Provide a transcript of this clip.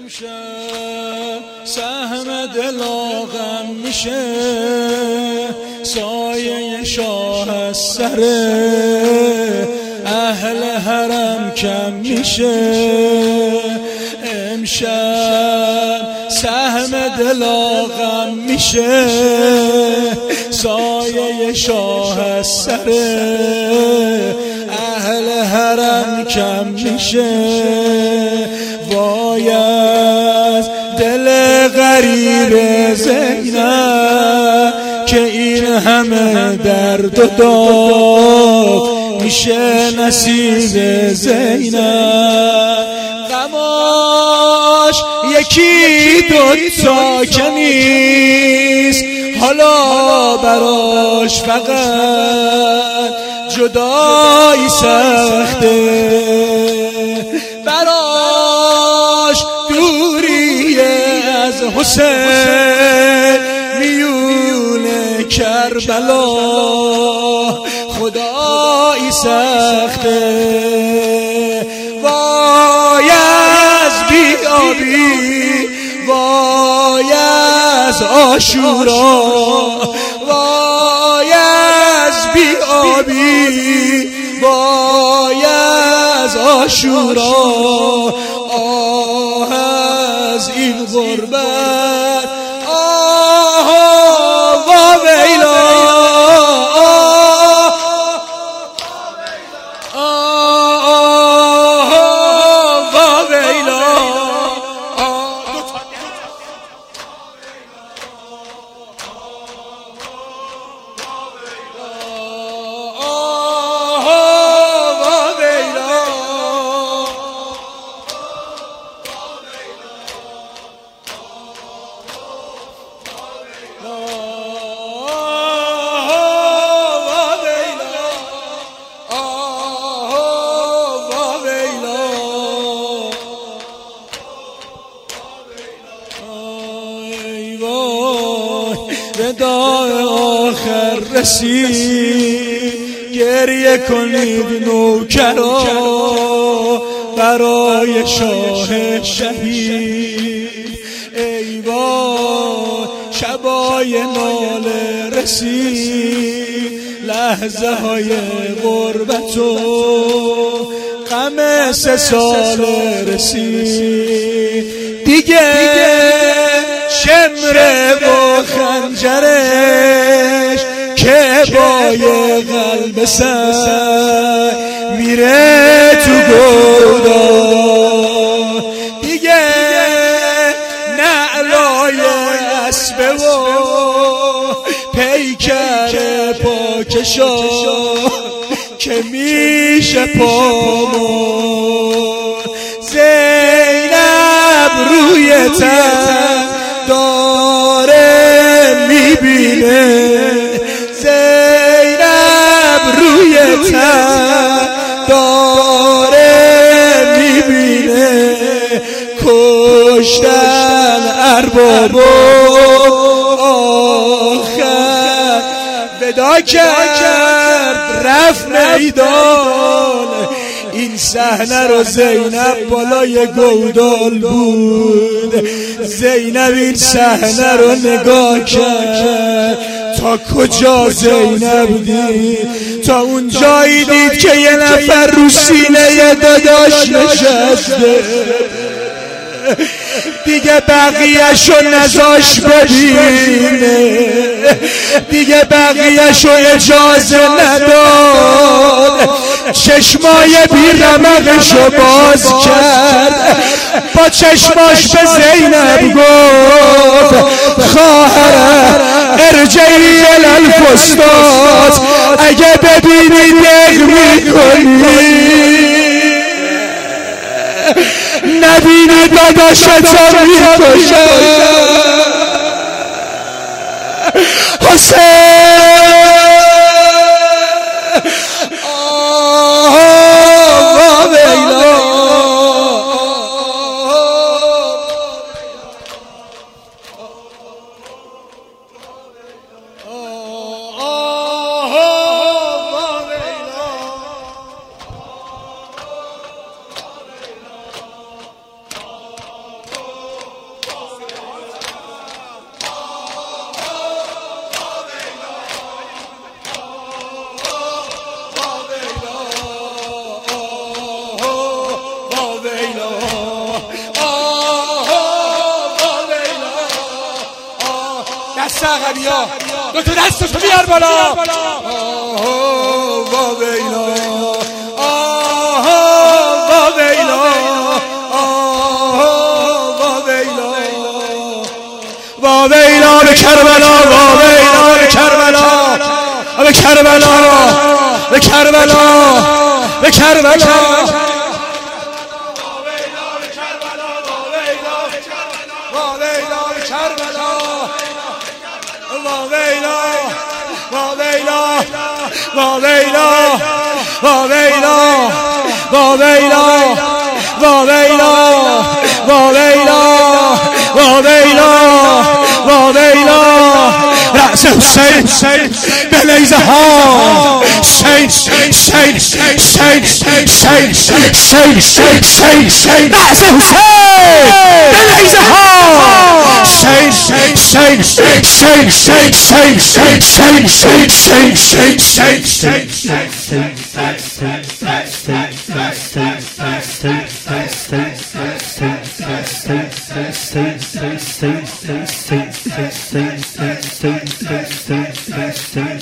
امشب سهم دلاغم میشه، سایه شاه از سر اهل حرم کم میشه. امشب سهم دلاغم میشه، سایه شاه از سر اهل حرم کم میشه. وای از دل غریب زینب که این همه درد و داغ میشه نصیب زینب. غماش یکی دوتا که نیست، حالا براش فقط جدایی سخته، براش دوری از حسین میون کربلا خدایی سخته. وای از بیابی، وای از عاشورا، وای از بیابی، وای از عاشورا. آه از این غربت، آه و ویلا، ندای آخر رسید، گریه کنید نوکرا برای شاه شهید. ای وای شبای ناله رسید، لحظه های غربت و غم 3 ساله رسید. دیگه شمره و خنجرش که بای قلب سر میره تو گودان. دیگه نعلای اسبه و پیکر پاکشا که میشه پامون. زینب روی تن داره میبینه، زینب روی تن داره میبینه. کشتن ارباب آخر ودا کرد رفت میدان. این صحنه رو زینب بالای گودال بود، زینب این صحنه رو نگاه کرد. تا کجا زینب دید؟ تا اون جایی دید که یه نفر رو سینه داداش نشسته، دیگه بقیه‌شو نذاش ببینه، دیگه بقیه‌شو اجازه نداد. چشمای بی‌رمقشو باز کرد، با چشماش به زینب گفت خواهرم ارجعی الالفستاد، اگه ببینی دق میکنی نبینی داداشتو میکشه. حسین دست عقبیا دو تا دستتو بیار بالا وا ویلا وا ویلا وا ویلا وا ویلا به کربلا وا ویلا به کربلا به کربلا به کربلا به کربلا رأس حسین به نیزه ها شین شین شین شین شین شین شین رأس حسین به نیزه ها شین شین شین شین شین شین شین شین شین شین شین شین